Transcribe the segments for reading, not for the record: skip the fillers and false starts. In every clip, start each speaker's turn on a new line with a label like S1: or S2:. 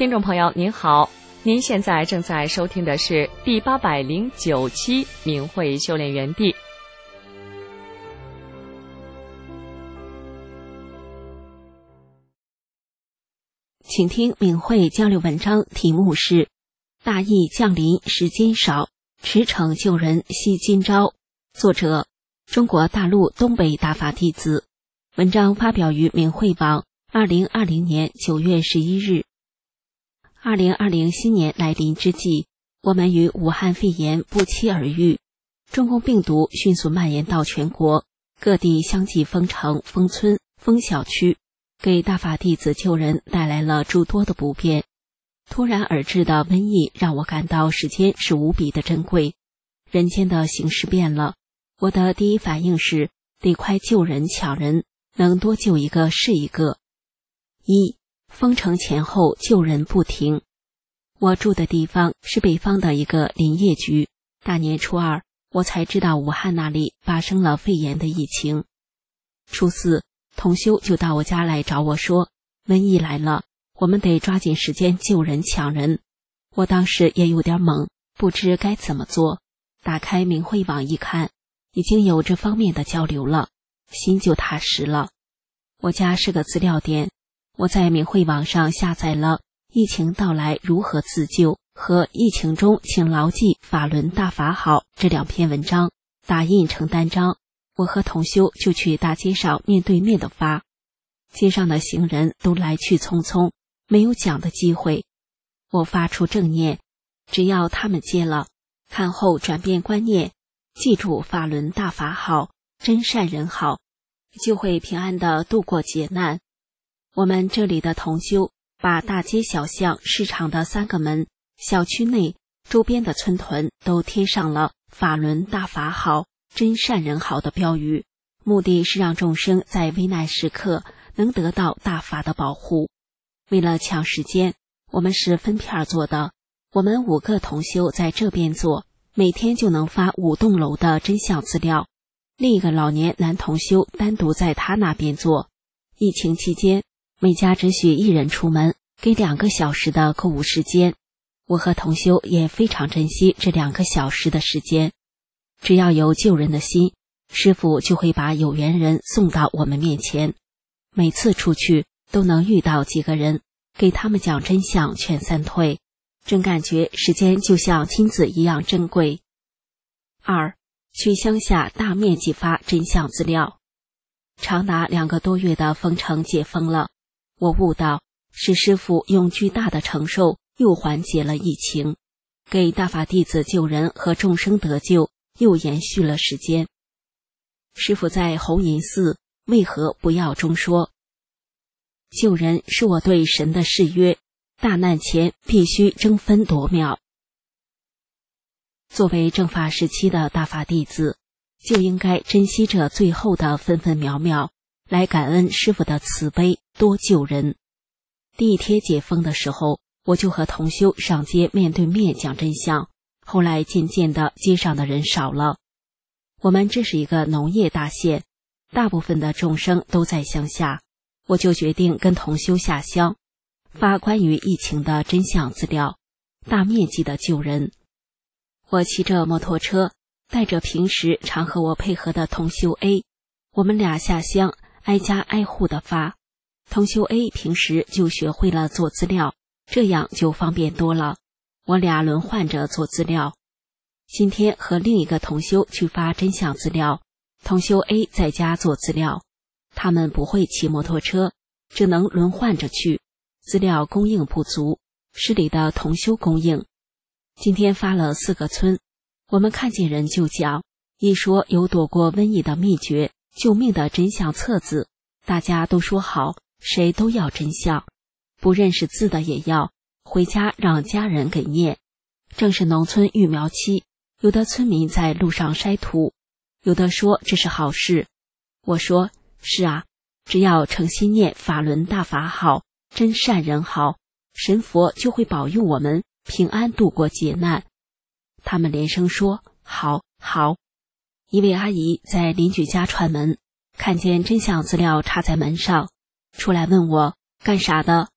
S1: 听众朋友您好，您现在正在收听的是第809期明慧修炼园地。
S2: 请听明慧交流文章，题目是大义降临时间少，驰骋救人惜今朝，作者中国大陆东北大法弟子。文章发表于明慧网2020年9月11日。2020新年来临之际，我们与武汉肺炎不期而遇，中共病毒迅速蔓延到全国，各地相继封城、封村、封小区，给大法弟子救人带来了诸多的不便。突然而至的瘟疫让我感到时间是无比的珍贵，人间的形势变了，我的第一反应是得快救人抢人，能多救一个是一个。封城前后救人不停。我住的地方是北方的一个林业局，大年初二我才知道武汉那里发生了肺炎的疫情。初四同修就到我家来找我说，瘟疫来了，我们得抓紧时间救人抢人。我当时也有点懵，不知该怎么做。打开明慧网一看，已经有这方面的交流了，心就踏实了。我家是个资料点，我在明慧网上下载了疫情到来如何自救和疫情中请牢记法轮大法好这2篇文章，打印成单张，我和同修就去大街上面对面的发。街上的行人都来去匆匆，没有讲的机会。我发出正念，只要他们接了，看后转变观念，记住法轮大法好，真善人好，就会平安地度过劫难。我们这里的同修把大街小巷、市场的3个门、小区内周边的村屯都贴上了法轮大法好，真善人好的标语，目的是让众生在危难时刻能得到大法的保护。为了抢时间，我们是分片做的，我们5个同修在这边做，每天就能发5栋楼的真相资料。另一个老年男同修单独在他那边做。疫情期间，每家只许1人出门，给2个小时的购物时间。我和同修也非常珍惜这2个小时的时间。只要有救人的心，师父就会把有缘人送到我们面前。每次出去都能遇到几个人，给他们讲真相，劝散退，真感觉时间就像金子一样珍贵。2. 去乡下大面积发真相资料。长达2个多月的封城解封了，我悟到是师父用巨大的承受又缓解了疫情，给大法弟子救人和众生得救又延续了时间。师父在红银寺为何不要中说，救人是我对神的誓约，大难前必须争分夺秒。作为正法时期的大法弟子，就应该珍惜这最后的分分秒秒，来感恩师父的慈悲，多救人。第一天解封的时候，我就和同修上街面对面讲真相，后来渐渐的街上的人少了。我们这是一个农业大县，大部分的众生都在乡下，我就决定跟同修下乡，发关于疫情的真相资料，大面积的救人。我骑着摩托车，带着平时常和我配合的同修 A， 我们俩下乡挨家挨户的发。同修 A 平时就学会了做资料，这样就方便多了，我俩轮换着做资料。今天和另一个同修去发真相资料，同修 A 在家做资料，他们不会骑摩托车，只能轮换着去，资料供应不足，市里的同修供应。今天发了4个村，我们看见人就讲，一说有躲过瘟疫的秘诀，救命的真相册子，大家都说好，谁都要真相，不认识字的也要，回家让家人给念。正是农村育苗期，有的村民在路上筛土，有的说这是好事。我说是啊，只要诚心念法轮大法好，真善人好，神佛就会保佑我们平安度过劫难。他们连声说好好。一位阿姨在邻居家串门，看见真相资料插在门上，出来问我干啥的。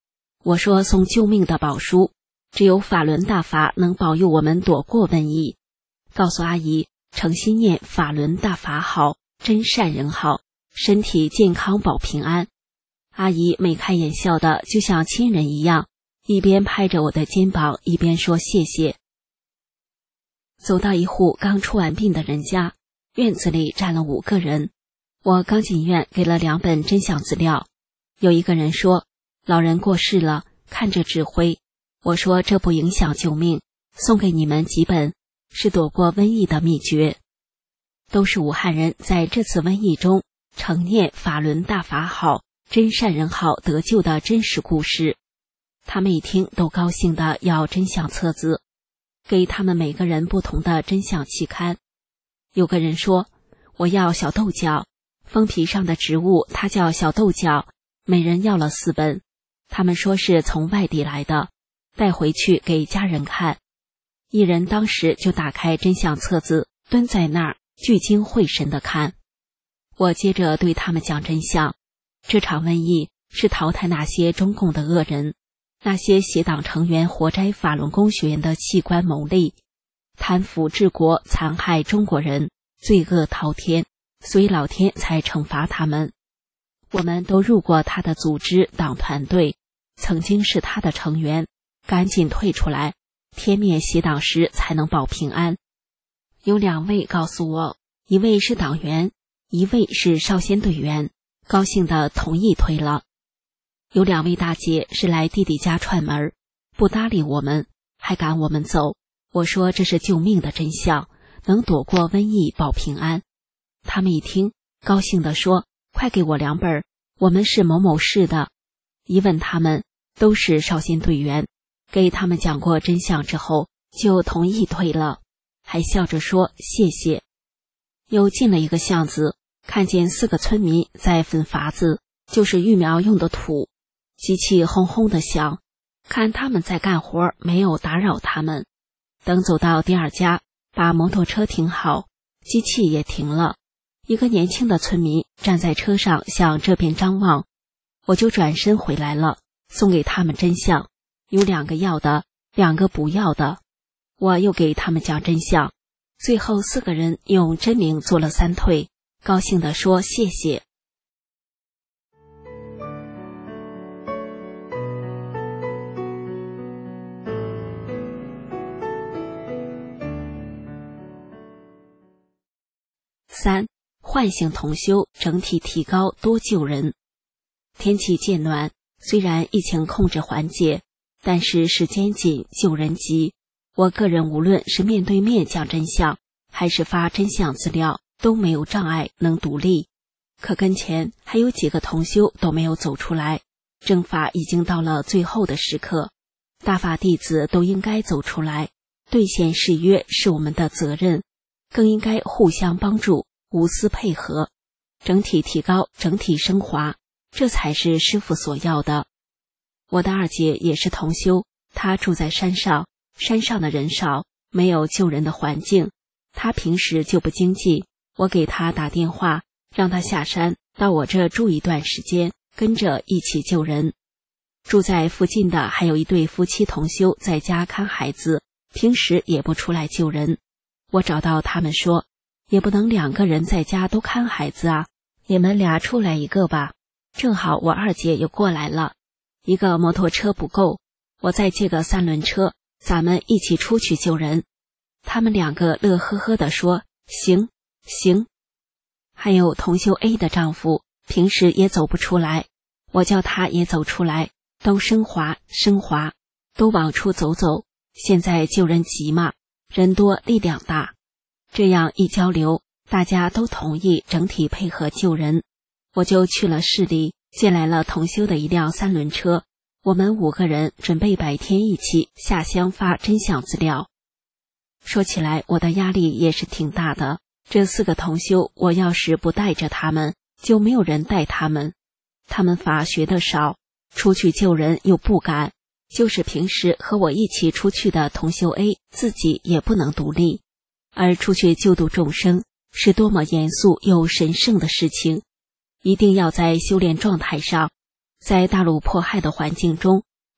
S2: 我说送救命的宝书，只有法轮大法能保佑我们躲过瘟疫。告诉阿姨，诚心念法轮大法好，真善人好，身体健康保平安。阿姨眉开眼笑的，就像亲人一样，一边拍着我的肩膀，一边说谢谢。走到一户刚出完殡的人家，院子里站了5个人。我刚进院，给了2本真相资料。有一个人说，老人过世了，看着纸灰。我说这不影响救命，送给你们几本，是躲过瘟疫的秘诀。都是武汉人在这次瘟疫中承念法轮大法好，真善人好得救的真实故事。他们一听都高兴的要真相册子，给他们每个人不同的真相期刊。有个人说，我要小豆角，封皮上的植物它叫小豆角，每人要了4本。他们说是从外地来的，带回去给家人看。一人当时就打开真相册子，蹲在那儿聚精会神地看。我接着对他们讲真相，这场瘟疫是淘汰那些中共的恶人，那些邪党成员活摘法轮功学员的器官牟利，贪腐治国，残害中国人，罪恶滔天，所以老天才惩罚他们。我们都入过他的组织党团队，曾经是他的成员，赶紧退出来，天灭邪党时才能保平安。有2位告诉我，一位是党员，一位是少先队员，高兴地同意退了。有2位大姐是来弟弟家串门，不搭理我们，还赶我们走。我说这是救命的真相，能躲过瘟疫保平安。他们一听，高兴地说，快给我2本，我们是某某市的。一问他们，都是少先队员，给他们讲过真相之后，就同意退了，还笑着说谢谢。又进了一个巷子，看见4个村民在分法子，就是育苗用的土，机器轰轰地响，看他们在干活，没有打扰他们。等走到第2家，把摩托车停好，机器也停了。一个年轻的村民站在车上向这边张望，我就转身回来了，送给他们真相，有2个要的，2个不要的。我又给他们讲真相，最后4个人用真名做了3退，高兴地说谢谢。3. 唤醒同修，整体提高，多救人。天气渐暖，虽然疫情控制缓解，但是时间紧，救人急。我个人无论是面对面讲真相，还是发真相资料，都没有障碍，能独立。可跟前还有几个同修都没有走出来，正法已经到了最后的时刻，大法弟子都应该走出来，兑现誓约是我们的责任，更应该互相帮助，无私配合，整体提高，整体升华，这才是师父所要的。我的2姐也是同修，她住在山上，山上的人少，没有救人的环境，她平时就不经济，我给她打电话，让她下山到我这住一段时间，跟着一起救人。住在附近的还有一对夫妻同修在家看孩子，平时也不出来救人。我找到他们说，也不能2个人在家都看孩子啊，你们俩出来一个吧。正好我2姐又过来了，一个摩托车不够，我再借个3轮车，咱们一起出去救人。他们2个乐呵呵地说行行。还有同修 A 的丈夫平时也走不出来，我叫他也走出来，都升华升华，都往出走走。现在救人急嘛，人多力量大，这样一交流，大家都同意整体配合救人。我就去了市里，借来了同修的一辆3轮车，我们5个人准备白天一起下乡发真相资料。说起来我的压力也是挺大的，这4个同修，我要是不带着他们，就没有人带他们。他们法学的少，出去救人又不敢，就是平时和我一起出去的同修 A 自己也不能独立，而出去救度众生是多么严肃又神圣的事情，一定要在修炼状态上，在大陆迫害的环境中，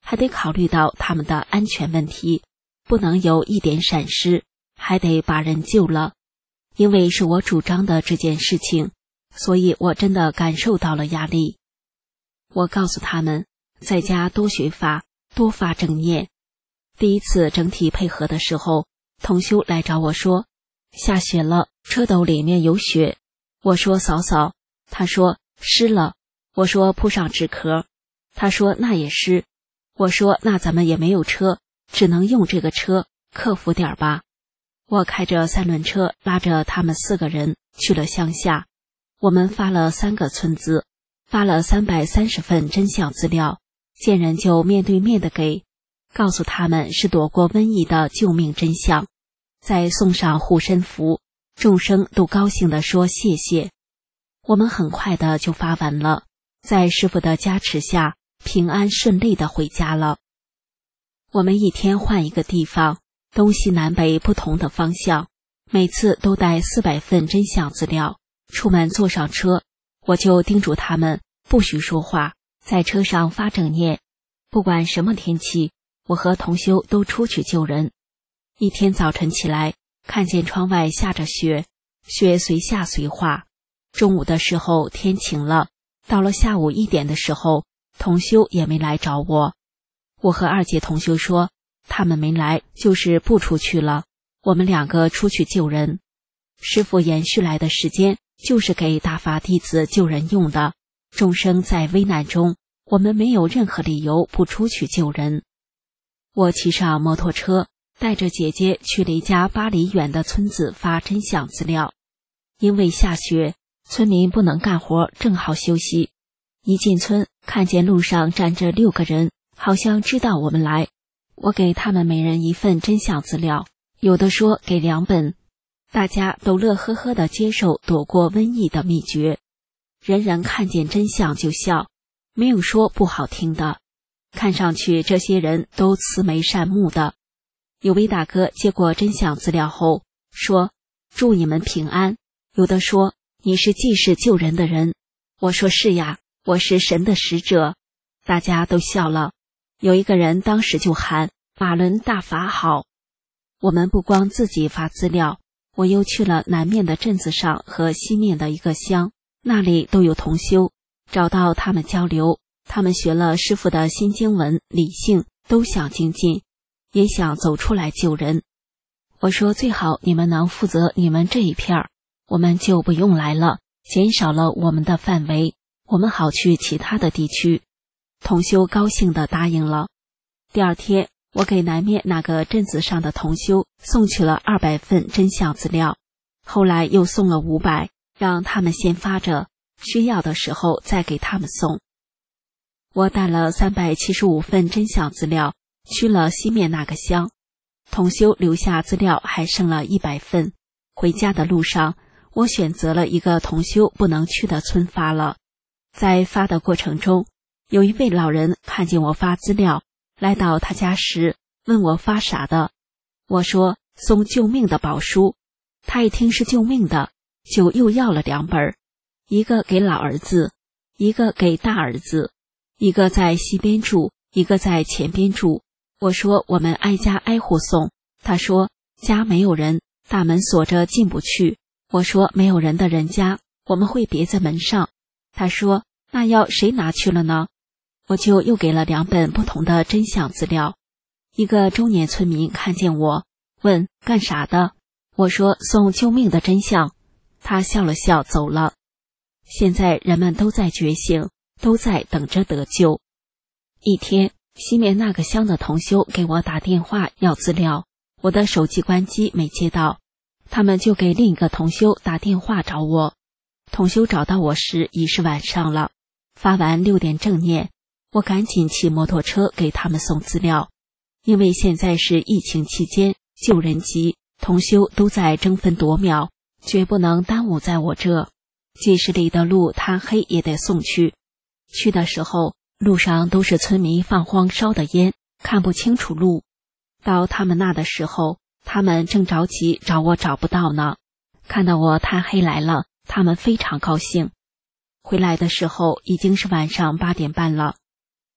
S2: 还得考虑到他们的安全问题，不能有一点闪失，还得把人救了。因为是我主张的这件事情，所以我真的感受到了压力。我告诉他们，在家多学法，多发正念。第一次整体配合的时候，同修来找我说，下雪了，车斗里面有雪。我说扫扫，他说湿了。我说铺上纸壳，他说那也湿。我说那咱们也没有车，只能用这个车，克服点吧。我开着3轮车拉着他们4个人去了乡下，我们发了3个村子，发了330份真相资料，见人就面对面的给，告诉他们是躲过瘟疫的救命真相，再送上护身符，众生都高兴地说谢谢。我们很快的就发完了，在师父的加持下，平安顺利的回家了。我们一天换一个地方，东西南北不同的方向，每次都带400份真相资料。出门坐上车，我就叮嘱他们不许说话，在车上发正念。不管什么天气，我和同修都出去救人。一天早晨起来，看见窗外下着雪，雪随下随化。中午的时候天晴了，到了下午1点的时候，同修也没来找我。我和2姐同修说，他们没来就是不出去了，我们2个出去救人。师父延续来的时间就是给大法弟子救人用的，众生在危难中，我们没有任何理由不出去救人。我骑上摩托车，带着姐姐去了一家8里远的村子发真相资料。因为下雪，村民不能干活，正好休息。一进村，看见路上站着6个人，好像知道我们来。我给他们每人1份真相资料，有的说给2本。大家都乐呵呵地接受躲过瘟疫的秘诀，人人看见真相就笑，没有说不好听的。看上去这些人都慈眉善目的。有位大哥接过真相资料后说，祝你们平安。有的说，你是济世救人的人。我说是呀，我是神的使者。大家都笑了。有一个人当时就喊，法轮大法好。我们不光自己发资料，我又去了南面的镇子上和西面的一个乡，那里都有同修，找到他们交流。他们学了师父的新经文理性，都想精进，也想走出来救人。我说最好你们能负责你们这一片，我们就不用来了，减少了我们的范围，我们好去其他的地区。同修高兴地答应了。第2天，我给南面那个镇子上的同修送去了200份真相资料，后来又送了500，让他们先发着，需要的时候再给他们送。我带了375份真相资料去了西面那个乡，同修留下资料还剩了100份。回家的路上，我选择了一个同修不能去的村发了。在发的过程中，有一位老人看见我发资料，来到他家时问我发啥的。我说送救命的宝书。他一听是救命的，就又要了2本，一个给老儿子，一个给大儿子，一个在西边住，一个在前边住。我说我们挨家挨户送。他说家没有人，大门锁着进不去。我说没有人的人家，我们会别在门上。他说那要谁拿去了呢？我就又给了2本不同的真相资料。一个中年村民看见我，问干啥的？我说送救命的真相。他笑了笑走了。现在人们都在觉醒，都在等着得救。一天，西面那个乡的同修给我打电话要资料，我的手机关机没接到，他们就给另一个同修打电话找我。同修找到我时已是晚上了，发完6点正念，我赶紧骑摩托车给他们送资料。因为现在是疫情期间，救人急，同修都在争分夺秒，绝不能耽误在我这。即使里的路贪黑也得送去。去的时候，路上都是村民放荒烧的烟，看不清楚路。到他们那的时候，他们正着急找我找不到呢。看到我贪黑来了，他们非常高兴。回来的时候已经是晚上8点半了。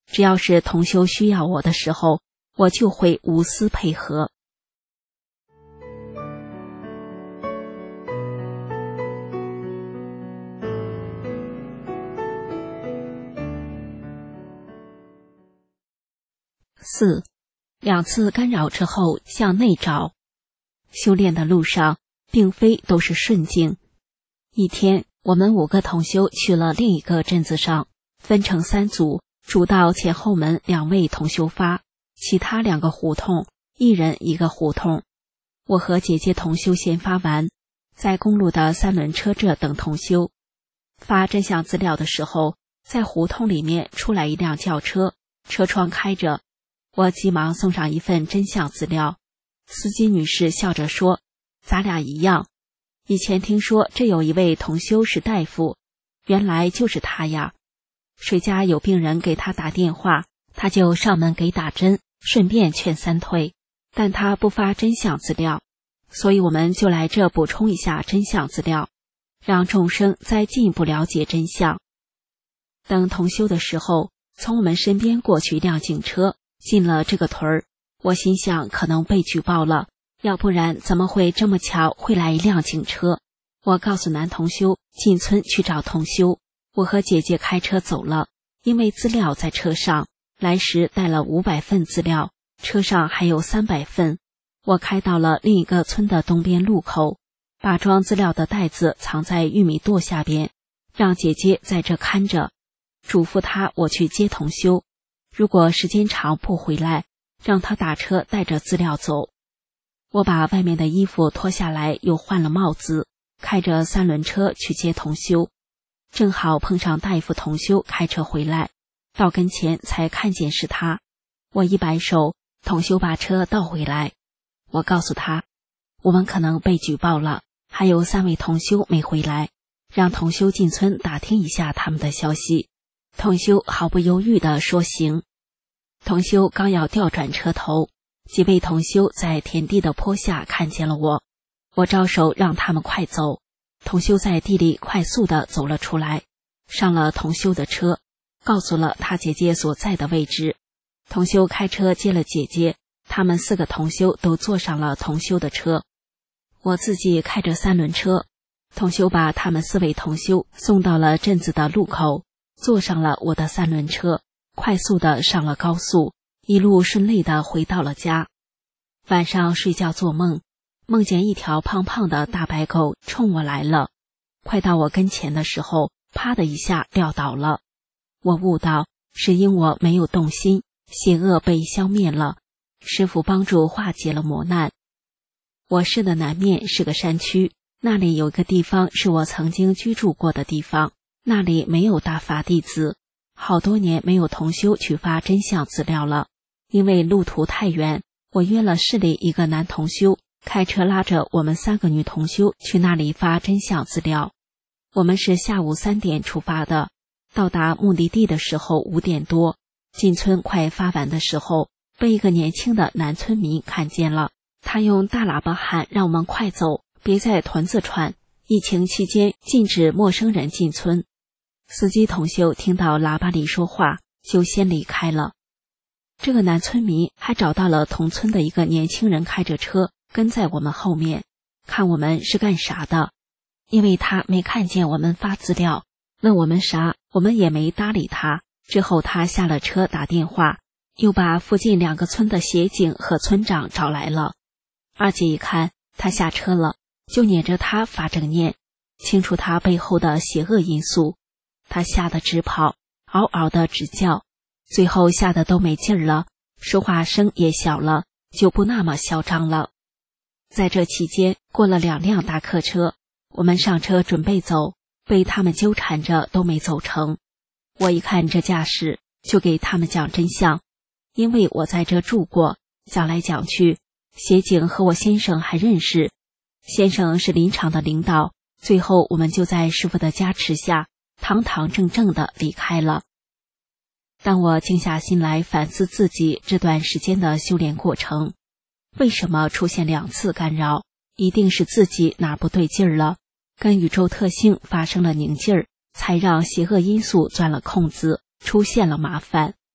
S2: 只要是同修需要我的时候，我就会无私配合。4. 2次干扰之后向内找。修炼的路上并非都是顺境。一天，我们5个同修去了另一个镇子上，分成3组，主道前后门2位同修发，其他2个胡同，一人一个胡同。我和姐姐同修先发完，在公路的3轮车这等同修。发真相资料的时候，在胡同里面出来一辆轿车，车窗开着，我急忙送上一份真相资料。司机女士笑着说：“咱俩一样。以前听说这有一位同修是大夫，原来就是他呀。谁家有病人给他打电话，他就上门给打针，顺便劝3退。但他不发真相资料，所以我们就来这补充一下真相资料，让众生再进一步了解真相。”等同修的时候，从我们身边过去一辆警车，进了这个屯儿。我心想可能被举报了，要不然怎么会这么巧会来一辆警车。我告诉男同修进村去找同修，我和姐姐开车走了，因为资料在车上，来时带了500份资料，车上还有300份。我开到了另一个村的东边路口，把装资料的袋子藏在玉米垛下边，让姐姐在这看着，嘱咐她我去接同修，如果时间长不回来，让他打车带着资料走。我把外面的衣服脱下来，又换了帽子，开着3轮车去接同修。正好碰上大夫同修开车回来，到跟前才看见是他。我一摆手，同修把车倒回来。我告诉他，我们可能被举报了，还有3位同修没回来，让同修进村打听一下他们的消息。同修毫不犹豫地说行。同修刚要调转车头，几位同修在田地的坡下看见了我，我招手让他们快走。同修在地里快速地走了出来，上了同修的车，告诉了他姐姐所在的位置。同修开车接了姐姐，他们4个同修都坐上了同修的车。我自己开着3轮车，同修把他们4位同修送到了镇子的路口，坐上了我的3轮车，快速地上了高速，一路顺利地回到了家。晚上睡觉做梦，梦见一条胖胖的大白狗冲我来了，快到我跟前的时候，啪的一下撂倒了。我悟到是因我没有动心，邪恶被消灭了，师父帮助化解了磨难。我市的南面是个山区，那里有个地方是我曾经居住过的地方，那里没有大法弟子，好多年没有同修去发真相资料了。因为路途太远，我约了市里一个男同修，开车拉着我们3个女同修去那里发真相资料。我们是下午3点出发的，到达目的地的时候5点多，进村快发完的时候，被一个年轻的男村民看见了，他用大喇叭喊让我们快走，别在屯子串，疫情期间禁止陌生人进村。司机同修听到喇叭里说话，就先离开了。这个男村民还找到了同村的一个年轻人，开着车跟在我们后面，看我们是干啥的。因为他没看见我们发资料，问我们啥，我们也没搭理他。之后他下了车打电话，又把附近2个村的协警和村长找来了。二姐一看他下车了，就撵着他发正念，清楚他背后的邪恶因素。他吓得直跑，嗷嗷的直叫，最后吓得都没劲儿了，说话声也小了，就不那么嚣张了。在这期间过了2辆大客车，我们上车准备走，被他们纠缠着都没走成。我一看这架势，就给他们讲真相，因为我在这住过，讲来讲去，协警和我先生还认识，先生是林场的领导。最后我们就在师父的加持下，堂堂正正的离开了。当我静下心来反思自己这段时间的修炼过程，为什么出现2次干扰，一定是自己哪不对劲儿了，跟宇宙特性发生了拧劲儿，才让邪恶因素钻了空子，出现了麻烦。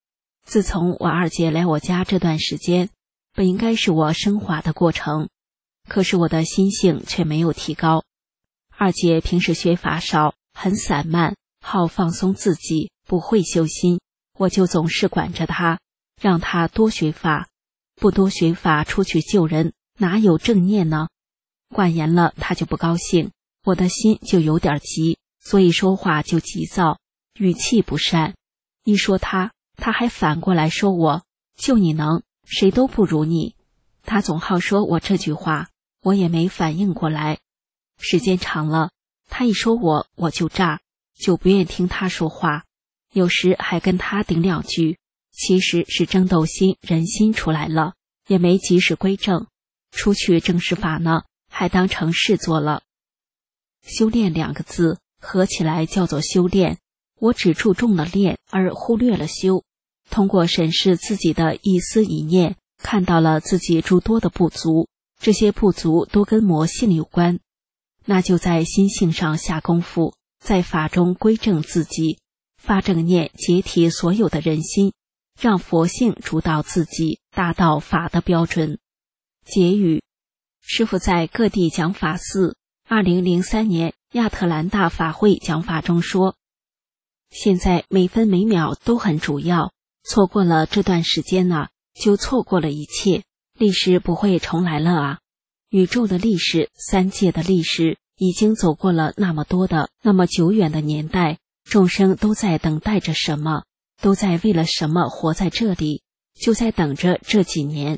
S2: 自从我二姐来我家这段时间，本应该是我升华的过程，可是我的心性却没有提高。二姐平时学法少，很散漫，好放松自己，不会修心，我就总是管着她，让她多学法，不多学法出去救人，哪有正念呢？管严了她就不高兴，我的心就有点急，所以说话就急躁，语气不善。一说她还反过来说我，就你能，谁都不如你。她总好说我这句话，我也没反应过来。时间长了，她一说我就炸，就不愿听她说话，有时还跟她顶两句，其实是争斗心人心出来了，也没及时归正，出去正式法呢，还当成事做了。修炼2个字合起来叫做修炼，我只注重了练而忽略了修。通过审视自己的一思一念，看到了自己诸多的不足，这些不足都跟魔性有关，那就在心性上下功夫，在法中归正自己，发正念解体所有的人心，让佛性主导自己，达到法的标准。结语：师父在各地讲法寺2003年亚特兰大法会讲法中说，现在每分每秒都很主要，错过了这段时间呢，就错过了一切，历史不会重来了啊！宇宙的历史、三界的历史已经走过了那么多的、那么久远的年代，众生都在等待着什么，都在为了什么活在这里，就在等着这几年。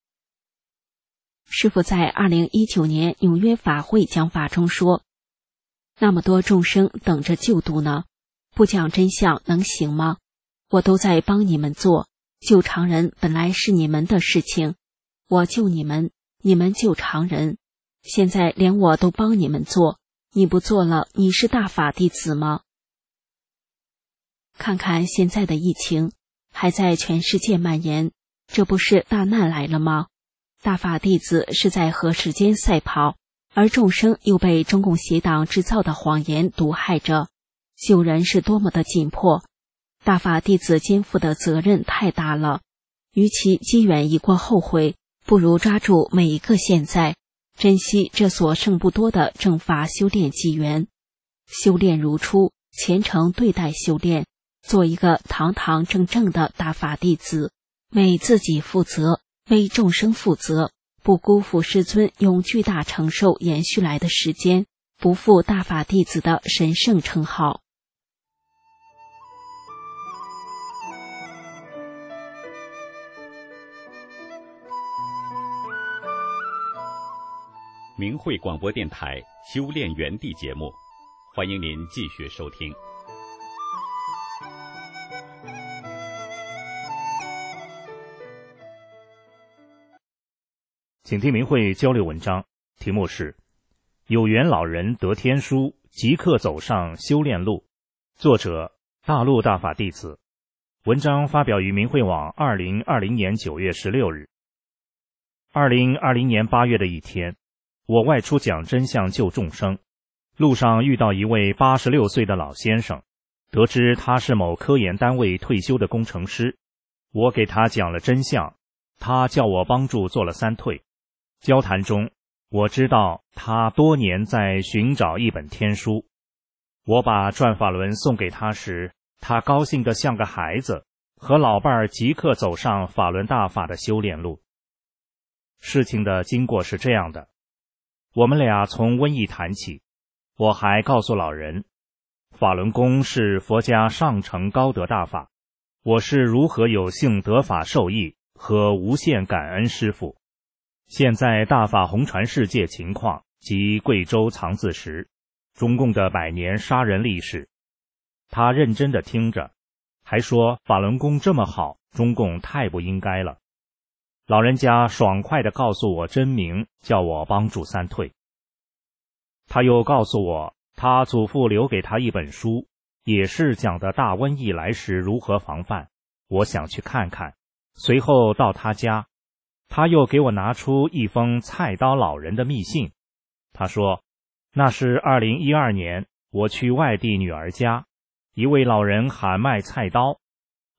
S2: 师父在2019年纽约法会讲法中说，那么多众生等着救度呢，不讲真相能行吗？我都在帮你们做，救常人本来是你们的事情，我救你们，你们救常人，现在连我都帮你们做，你不做了，你是大法弟子吗？看看现在的疫情还在全世界蔓延，这不是大难来了吗？大法弟子是在和时间赛跑，而众生又被中共邪党制造的谎言毒害着，救人是多么的紧迫，大法弟子肩负的责任太大了，与其机缘已过后悔，不如抓住每一个现在，珍惜这所剩不多的正法修炼机缘。修炼如初，虔诚对待修炼，做一个堂堂正正的大法弟子，为自己负责，为众生负责，不辜负师尊用巨大承受延续来的时间，不负大法弟子的神圣称号。
S3: 明慧广播电台修炼园地节目，欢迎您继续收听。
S4: 请听明慧交流文章，题目是有缘老人得天书，即刻走上修炼路，作者大陆大法弟子。文章发表于明慧网2020年9月16日。2020年8月的一天，我外出讲真相救众生，路上遇到一位86岁的老先生，得知他是某科研单位退休的工程师，我给他讲了真相，他叫我帮助做了3退。交谈中，我知道他多年在寻找一本天书。我把转法轮送给他时，他高兴得像个孩子，和老伴儿即刻走上法轮大法的修炼路。事情的经过是这样的，我们俩从瘟疫谈起，我还告诉老人，法轮功是佛家上乘高德大法，我是如何有幸得法受益和无限感恩师父。现在大法红传世界情况及贵州藏字石，中共的100年杀人历史。他认真地听着，还说法轮功这么好，中共太不应该了。老人家爽快地告诉我真名，叫我帮助3退。他又告诉我，他祖父留给他一本书，也是讲的大瘟疫来时如何防范，我想去看看。随后到他家，他又给我拿出一封菜刀老人的密信。他说，那是2012年我去外地女儿家，一位老人喊卖菜刀，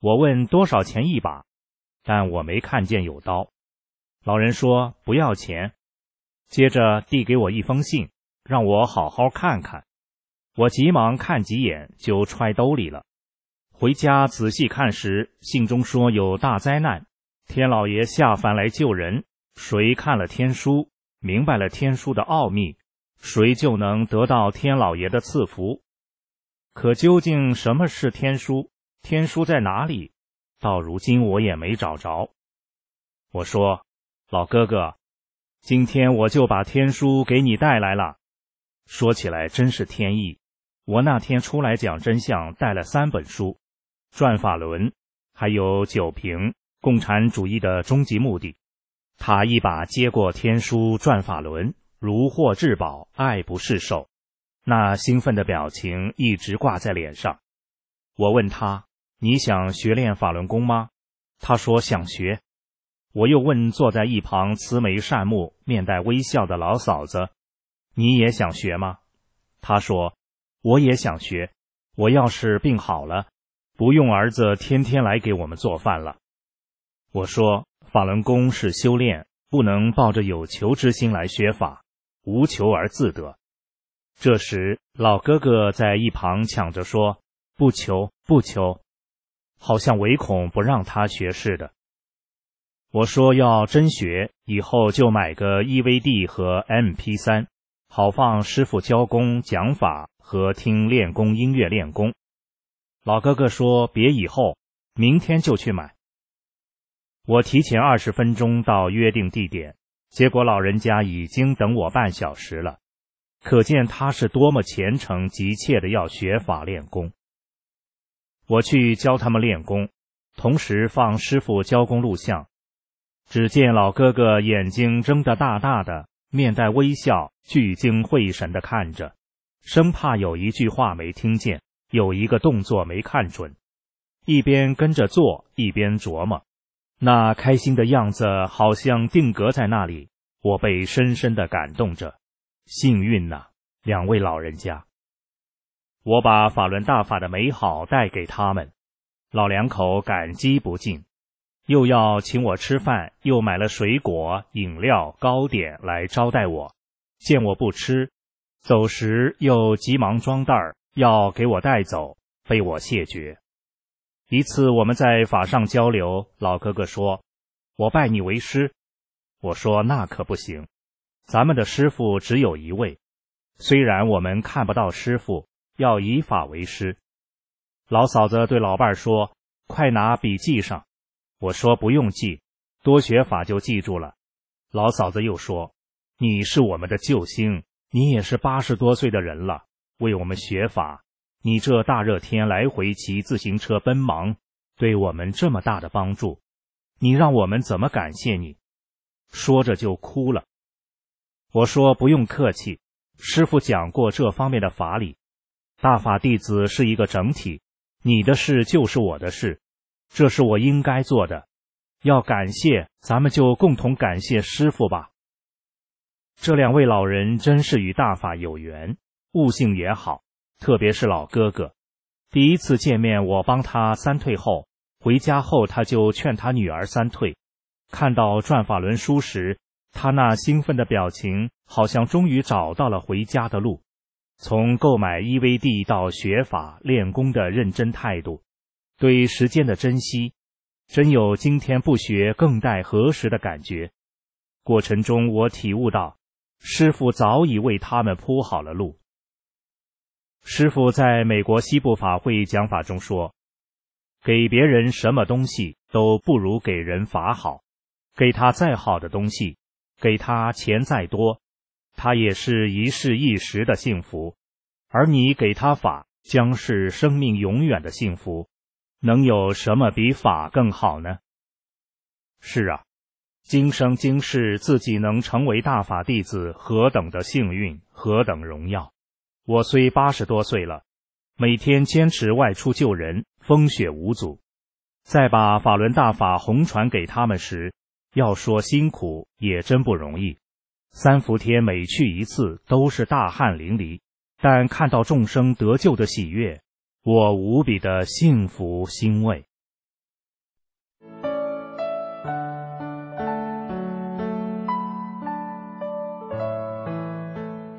S4: 我问多少钱一把，但我没看见有刀。老人说不要钱，接着递给我一封信，让我好好看看。我急忙看几眼就揣兜里了。回家仔细看时，信中说有大灾难，天老爷下凡来救人，谁看了天书，明白了天书的奥秘，谁就能得到天老爷的赐福。可究竟什么是天书？天书在哪里？到如今我也没找着。我说，老哥哥，今天我就把天书给你带来了。说起来真是天意，我那天出来讲真相带了3本书，转法轮，还有九评共产主义的终极目的。他一把接过天书转法轮，如获至宝，爱不释手，那兴奋的表情一直挂在脸上。我问他，你想学练法轮功吗？他说想学。我又问坐在一旁慈眉善目、面带微笑的老嫂子，你也想学吗？他说我也想学，我要是病好了，不用儿子天天来给我们做饭了。我说法轮功是修炼，不能抱着有求之心来学法，无求而自得。这时老哥哥在一旁抢着说不求不求，好像唯恐不让他学似的。我说要真学，以后就买个 EVD 和 MP3， 好放师傅教功讲法和听练功音乐练功。老哥哥说别以后，明天就去买。我提前20分钟到约定地点，结果老人家已经等我半小时了，可见他是多么虔诚急切的要学法练功。我去教他们练功，同时放师傅教功录像。只见老哥哥眼睛睁得大大的，面带微笑，聚精会神地看着，生怕有一句话没听见，有一个动作没看准，一边跟着做，一边琢磨，那开心的样子好像定格在那里，我被深深地感动着。幸运呐，两位老人家。我把法轮大法的美好带给他们，老两口感激不尽，又要请我吃饭，又买了水果、饮料、糕点来招待我。见我不吃，走时又急忙装袋儿，要给我带走，被我谢绝。一次我们在法上交流，老哥哥说，我拜你为师。我说那可不行，咱们的师父只有一位，虽然我们看不到师父，要以法为师。老嫂子对老伴儿说，快拿笔记上。我说不用记，多学法就记住了。老嫂子又说，你是我们的救星，你也是80多岁的人了，为我们学法，你这大热天来回骑自行车奔忙，对我们这么大的帮助，你让我们怎么感谢你？说着就哭了。我说不用客气，师父讲过这方面的法理，大法弟子是一个整体，你的事就是我的事，这是我应该做的，要感谢，咱们就共同感谢师父吧。这两位老人真是与大法有缘，悟性也好，特别是老哥哥。第一次见面我帮他三退后，回家后他就劝他女儿三退。看到转法轮书时，他那兴奋的表情好像终于找到了回家的路。从购买 EVD 到学法练功的认真态度，对时间的珍惜，真有今天不学更待何时的感觉。过程中我体悟到，师父早已为他们铺好了路。师父在美国西部法会讲法中说，给别人什么东西都不如给人法好，给他再好的东西，给他钱再多，他也是一世一时的幸福，而你给他法，将是生命永远的幸福，能有什么比法更好呢？是啊，今生今世自己能成为大法弟子，何等的幸运，何等荣耀！我虽80多岁了，每天坚持外出救人，风雪无阻。再把法轮大法弘传给他们时，要说辛苦也真不容易。3伏天每去一次都是大汗淋漓，但看到众生得救的喜悦，我无比的幸福欣慰。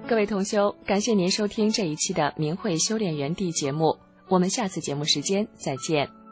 S1: 各位同修，感谢您收听这一期的明慧修炼园地节目，我们下次节目时间再见。